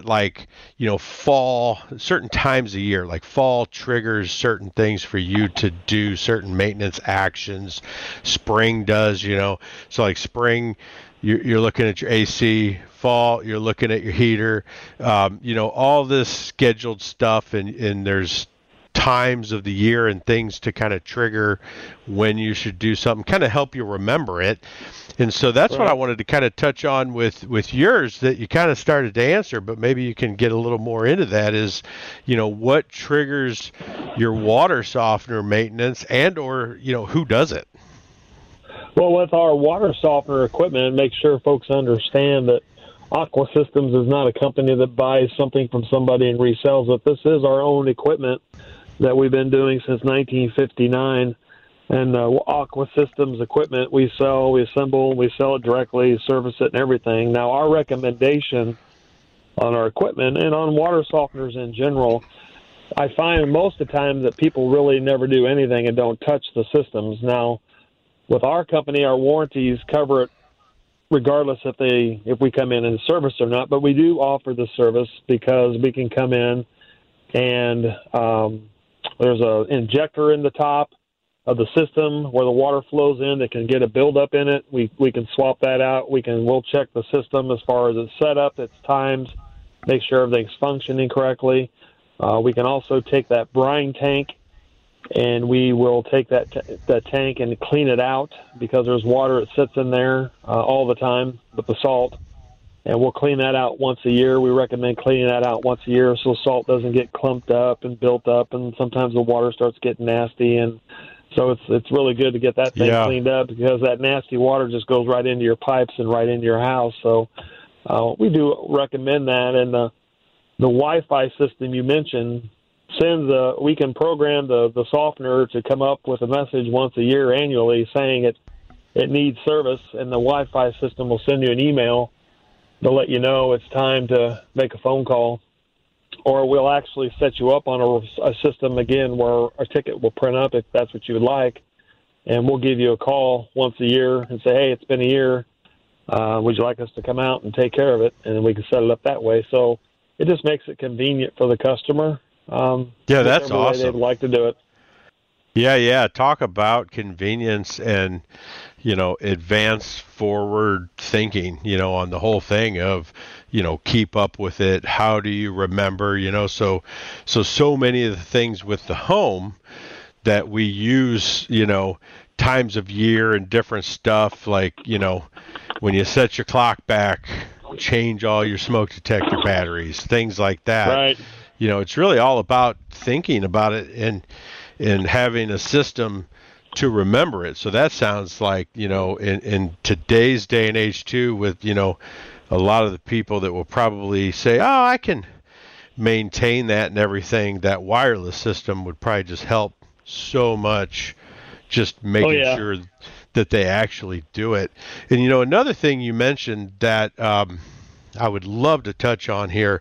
fall certain times of year, like fall triggers certain things for you to do certain maintenance actions. Spring does, so like spring, you're looking at your AC. Fall, you're looking at your heater, all this scheduled stuff, and there's times of the year and things to kind of trigger when you should do something, kind of help you remember it. And so that's right. What I wanted to kind of touch on with yours that you kind of started to answer, but maybe you can get a little more into that is, what triggers your water softener maintenance and or, who does it? Well, with our water softener equipment, make sure folks understand that Aqua Systems is not a company that buys something from somebody and resells it. This is our own equipment that we've been doing since 1959. And Aqua Systems equipment we sell, we assemble, we sell it directly, service it and everything. Now, our recommendation on our equipment and on water softeners in general, I find most of the time that people really never do anything and don't touch the systems. Now, with our company, our warranties cover it regardless if we come in and service or not, but we do offer the service because we can come in and there's an injector in the top of the system where the water flows in that can get a buildup in it. We can swap that out. We'll check the system as far as its setup, its times, make sure everything's functioning correctly. We can also take that brine tank, and we will take that tank and clean it out because there's water that sits in there all the time with the salt. And we'll clean that out once a year. We recommend cleaning that out once a year so salt doesn't get clumped up and built up, and sometimes the water starts getting nasty. And so it's really good to get that thing cleaned up because that nasty water just goes right into your pipes and right into your house. So we do recommend that. And the Wi-Fi system you mentioned we can program the softener to come up with a message once a year annually saying it needs service, and the Wi-Fi system will send you an email to let you know it's time to make a phone call, or we'll actually set you up on a system again where a ticket will print up if that's what you would like, and we'll give you a call once a year and say, hey, it's been a year. Would you like us to come out and take care of it? And then we can set it up that way. So it just makes it convenient for the customer. That's awesome. They'd like to do it. Yeah. Talk about convenience and, advance forward thinking, on the whole thing of, keep up with it. How do you remember, so many of the things with the home that we use, times of year and different stuff, like, when you set your clock back, change all your smoke detector batteries, things like that. Right. It's really all about thinking about it and having a system to remember it. So that sounds like, in today's day and age too, with, a lot of the people that will probably say, oh, I can maintain that and everything, that wireless system would probably just help so much, just making sure that they actually do it. And, another thing you mentioned that I would love to touch on here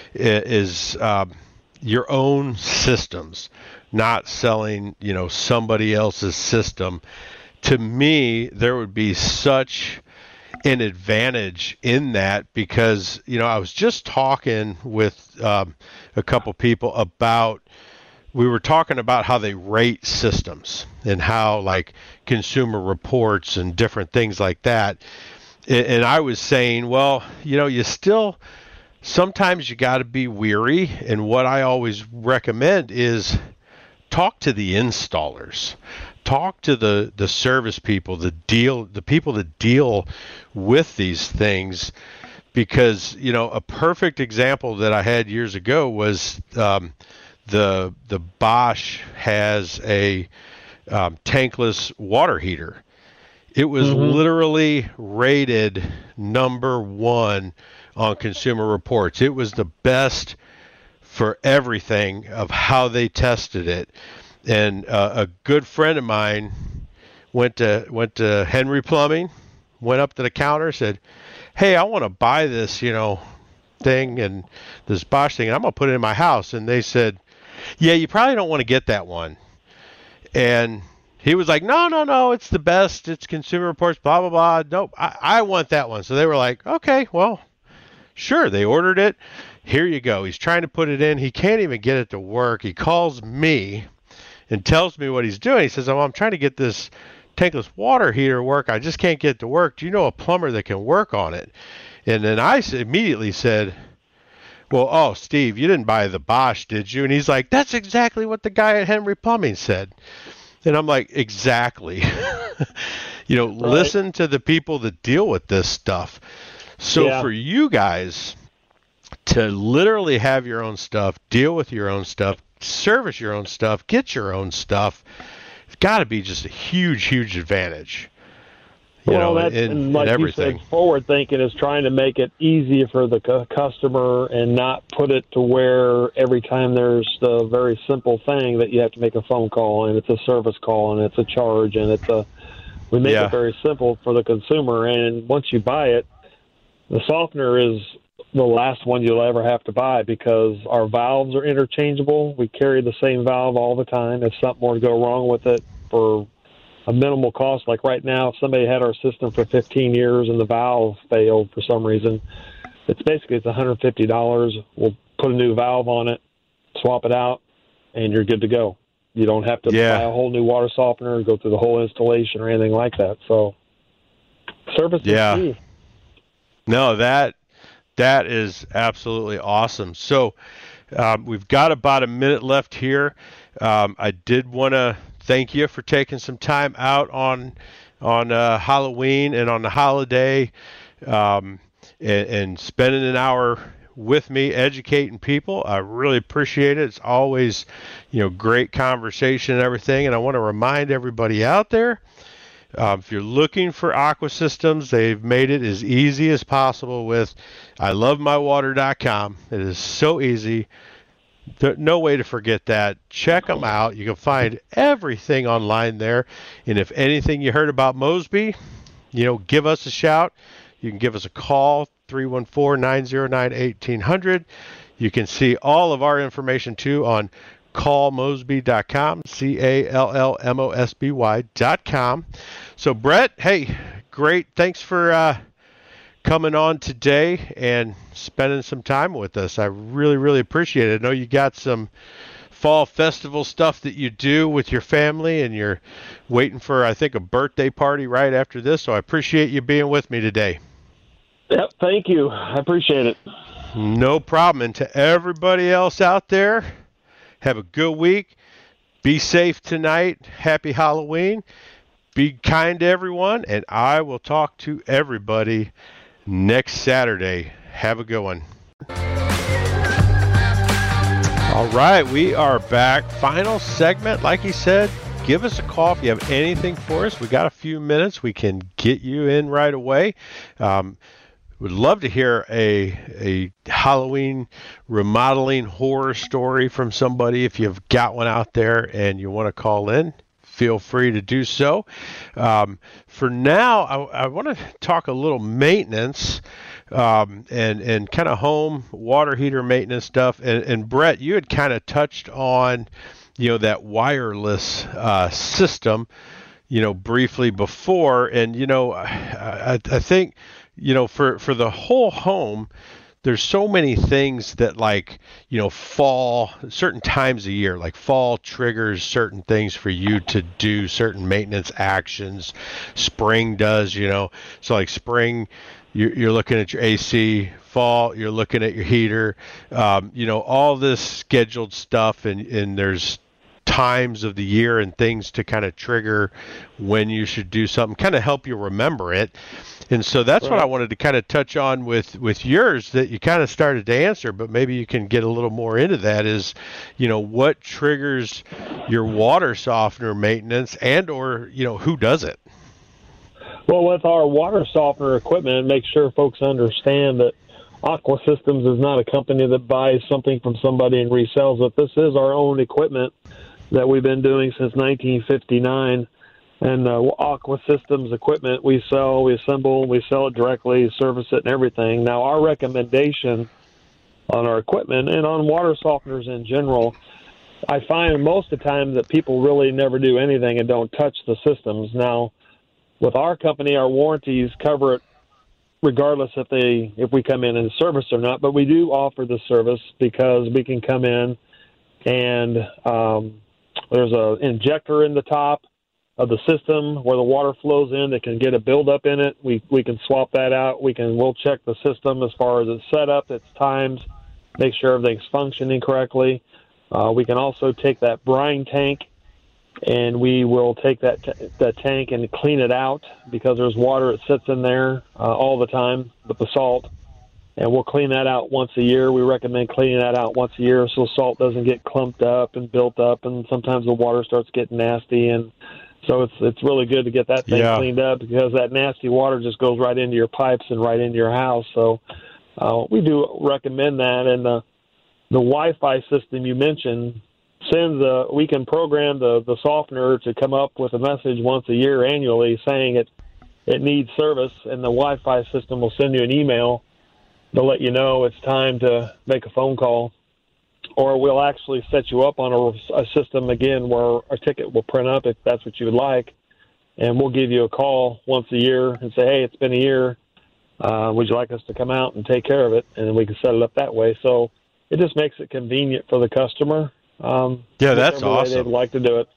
is your own systems, not selling, somebody else's system. To me, there would be such an advantage in that because, I was just talking with a couple people we were talking about how they rate systems and how like Consumer Reports and different things like that. And I was saying, well, you still, sometimes you got to be weary. And what I always recommend is talk to the installers, talk to the service people, the people that deal with these things. Because, a perfect example that I had years ago was the Bosch has a tankless water heater. It was literally rated number 1 on Consumer Reports. It was the best for everything of how they tested it. And a good friend of mine went to Henry Plumbing, went up to the counter, said, hey, I want to buy this, thing and this Bosch thing, and I'm going to put it in my house. And they said, yeah, you probably don't want to get that one. And he was like, no, it's the best. It's Consumer Reports, blah, blah, blah. Nope, I want that one. So they were like, okay, well, sure. They ordered it. Here you go. He's trying to put it in. He can't even get it to work. He calls me and tells me what he's doing. He says, I'm trying to get this tankless water heater to work. I just can't get it to work. Do you know a plumber that can work on it? And then I immediately said, well, Steve, you didn't buy the Bosch, did you? And he's like, that's exactly what the guy at Henry Plumbing said. And I'm like, exactly. Listen to the people that deal with this stuff. So for you guys to literally have your own stuff, deal with your own stuff, service your own stuff, get your own stuff, it's got to be just a huge, huge advantage. And like everything. You said, forward thinking is trying to make it easy for the customer and not put it to where every time there's the very simple thing that you have to make a phone call and it's a service call and it's a charge and we make it very simple for the consumer. And once you buy it, the softener is the last one you'll ever have to buy because our valves are interchangeable. We carry the same valve all the time. If something were to go wrong with it for a minimal cost, like right now, if somebody had our system for 15 years and the valve failed for some reason, it's $150. We'll put a new valve on it, swap it out, and you're good to go. You don't have to buy a whole new water softener or go through the whole installation or anything like that. So service is key. No, that is absolutely awesome. So we've got about a minute left here. I did want to thank you for taking some time out on Halloween and on the holiday, and spending an hour with me educating people. I really appreciate it. It's always, great conversation and everything. And I want to remind everybody out there, if you're looking for Aqua Systems, they've made it as easy as possible with ilovemywater.com. It is so easy. No way to forget that. Check them out. You can find everything online there. And if anything you heard about Mosby, give us a shout. You can give us a call, 314-909-1800. You can see all of our information, too, on callmosby.com, CALLMOSBY.com. So, Brett, hey, great. Thanks for coming on today and spending some time with us. I really, really appreciate it. I know you got some fall festival stuff that you do with your family, and you're waiting for, I think, a birthday party right after this. So I appreciate you being with me today. Yep, thank you. I appreciate it. No problem. And to everybody else out there, have a good week. Be safe tonight. Happy Halloween. Be kind to everyone, and I will talk to everybody next Saturday. Have a good one. All right, we are back. Final segment. Like he said, give us a call if you have anything for us. We got a few minutes. We can get you in right away. Would love to hear a Halloween remodeling horror story from somebody. If you've got one out there and you want to call in, feel free to do so. For now, I want to talk a little maintenance and kind of home water heater maintenance stuff. And Brett, you had kind of touched on, that wireless system, briefly before. And, I think, for the whole home, there's so many things that fall certain times a year, like fall triggers certain things for you to do certain maintenance actions. Spring does, so like spring, you're looking at your AC. Fall, you're looking at your heater, all this scheduled stuff, and there's times of the year and things to kind of trigger when you should do something, kind of help you remember it. And so that's what I wanted to kind of touch on with yours that you kind of started to answer, but maybe you can get a little more into that is, what triggers your water softener maintenance or who does it? Well, with our water softener equipment, make sure folks understand that Aqua Systems is not a company that buys something from somebody and resells it. This is our own equipment that we've been doing since 1959. And Aqua Systems equipment we sell, we assemble, we sell it directly, service it and everything. Now, our recommendation on our equipment and on water softeners in general, I find most of the time that people really never do anything and don't touch the systems. Now, with our company, our warranties cover it regardless if we come in and service or not. But we do offer the service because we can come in and there's an injector in the top of the system where the water flows in that can get a buildup in it. We can swap that out. We'll check the system as far as its setup, its times, make sure everything's functioning correctly. We can also take that brine tank and we will take that tank and clean it out because there's water that sits in there all the time, the salt, and we'll clean that out once a year. We recommend cleaning that out once a year so salt doesn't get clumped up and built up, and sometimes the water starts getting nasty, and so it's really good to get that thing cleaned up because that nasty water just goes right into your pipes and right into your house. So we do recommend that, and the Wi-Fi system you mentioned we can program the softener to come up with a message once a year annually saying it needs service, and the Wi-Fi system will send you an email to let you know it's time to make a phone call, or we'll actually set you up on a system again where a ticket will print up if that's what you would like, and we'll give you a call once a year and say, hey, it's been a year. Would you like us to come out and take care of it? And then we can set it up that way. So it just makes it convenient for the customer. Yeah, that's whichever way awesome. they'd like to do it.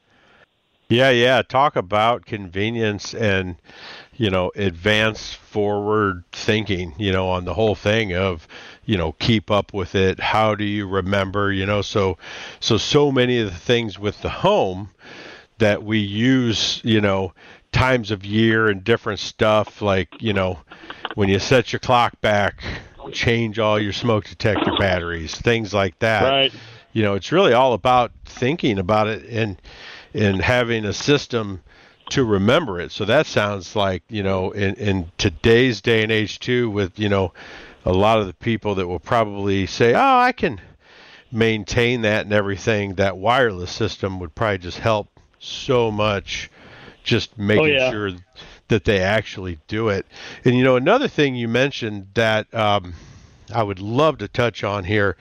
Yeah. Talk about convenience and, advance forward thinking, on the whole thing of, keep up with it. How do you remember, so many of the things with the home that we use, times of year and different stuff, like, when you set your clock back, change all your smoke detector batteries, things like that. Right. It's really all about thinking about it and having a system to remember it. So that sounds like, in today's day and age too, with, a lot of the people that will probably say, oh, I can maintain that and everything, that wireless system would probably just help so much, just making sure that they actually do it. And, another thing you mentioned that I would love to touch on here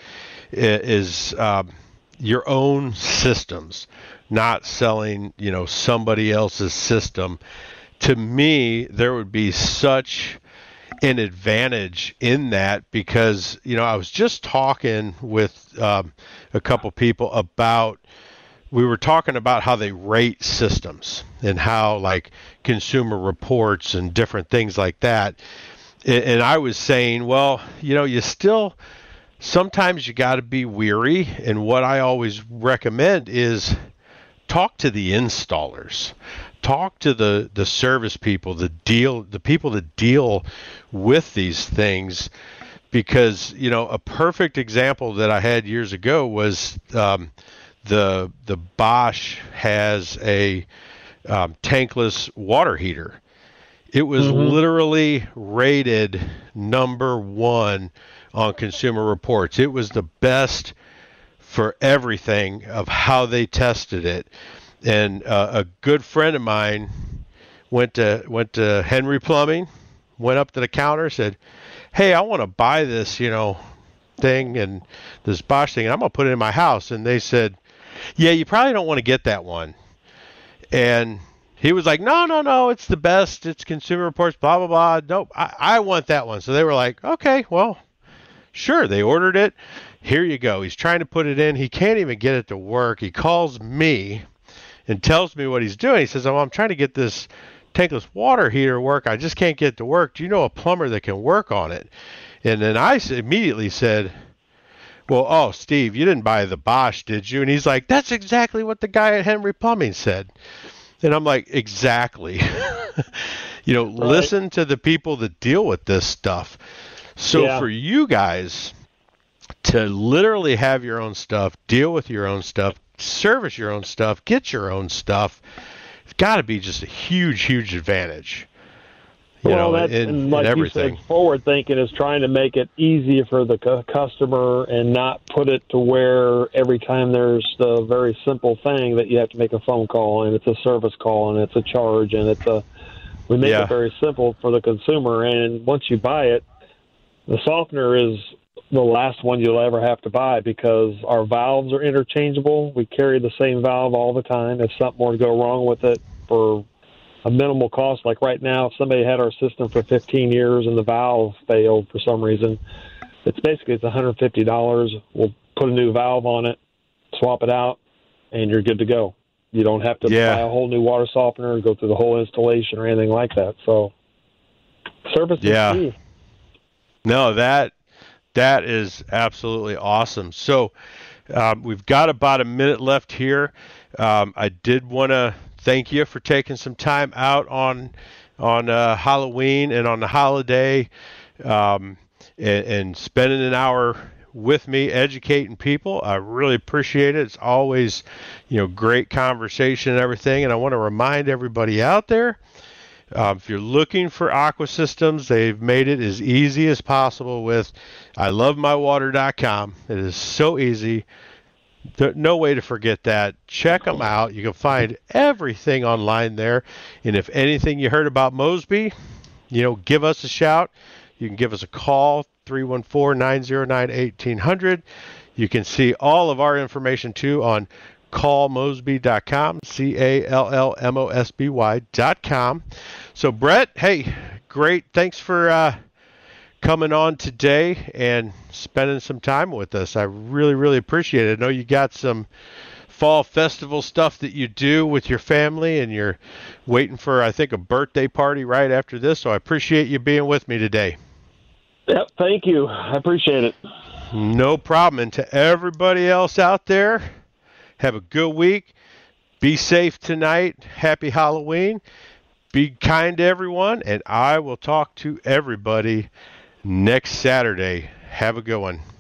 is your own systems, not selling, somebody else's system. To me, there would be such an advantage in that because, I was just talking with a couple people about, we were talking about how they rate systems and how like Consumer Reports and different things like that. And I was saying, well, you still, sometimes you got to be weary. And what I always recommend is talk to the installers, talk to the service people, the people that deal with these things. Because, a perfect example that I had years ago was the Bosch has a tankless water heater. It was literally rated number 1 on Consumer Reports. It was the best for everything of how they tested it. And a good friend of mine went to Henry Plumbing, went up to the counter, said, hey, I want to buy this, thing and this Bosch thing, and I'm going to put it in my house. And they said, yeah, you probably don't want to get that one. And he was like, no, it's the best. It's Consumer Reports, blah, blah, blah. Nope, I want that one. So they were like, okay, well, sure. They ordered it. Here you go. He's trying to put it in. He can't even get it to work. He calls me and tells me what he's doing. He says, I'm trying to get this tankless water heater to work. I just can't get it to work. Do you know a plumber that can work on it? And then I immediately said, well, oh, Steve, you didn't buy the Bosch, did you? And he's like, that's exactly what the guy at Henry Plumbing said. And I'm like, exactly. Listen to the people that deal with this stuff. So for you guys to literally have your own stuff, deal with your own stuff, service your own stuff, get your own stuff, it's got to be just a huge, huge advantage. And like everything. You said, forward thinking is trying to make it easier for the customer and not put it to where every time there's the very simple thing that you have to make a phone call and it's a service call and it's a charge and we make it very simple for the consumer. And once you buy it, the softener is the last one you'll ever have to buy because our valves are interchangeable. We carry the same valve all the time. If something were to go wrong with it for a minimal cost, like right now, if somebody had our system for 15 years and the valve failed for some reason, it's $150. We'll put a new valve on it, swap it out, and you're good to go. You don't have to buy a whole new water softener, go through the whole installation or anything like that. So service is key. No, that is absolutely awesome. So we've got about a minute left here. I did want to thank you for taking some time out on Halloween and on the holiday and spending an hour with me educating people. I really appreciate it. It's always, great conversation and everything. And I want to remind everybody out there, if you're looking for Aqua Systems, they've made it as easy as possible with ilovemywater.com. It is so easy. No way to forget that. Check them out. You can find everything online there. And if anything you heard about Mosby, give us a shout. You can give us a call, 314-909-1800. You can see all of our information, too, on callmosby.com, callmosby.com. So, Brett, hey, great. Thanks for coming on today and spending some time with us. I really, really appreciate it. I know you got some fall festival stuff that you do with your family, and you're waiting for, I think, a birthday party right after this, so I appreciate you being with me today. Yep, thank you. I appreciate it. No problem. And to everybody else out there, have a good week. Be safe tonight. Happy Halloween. Be kind to everyone, and I will talk to everybody next Saturday. Have a good one.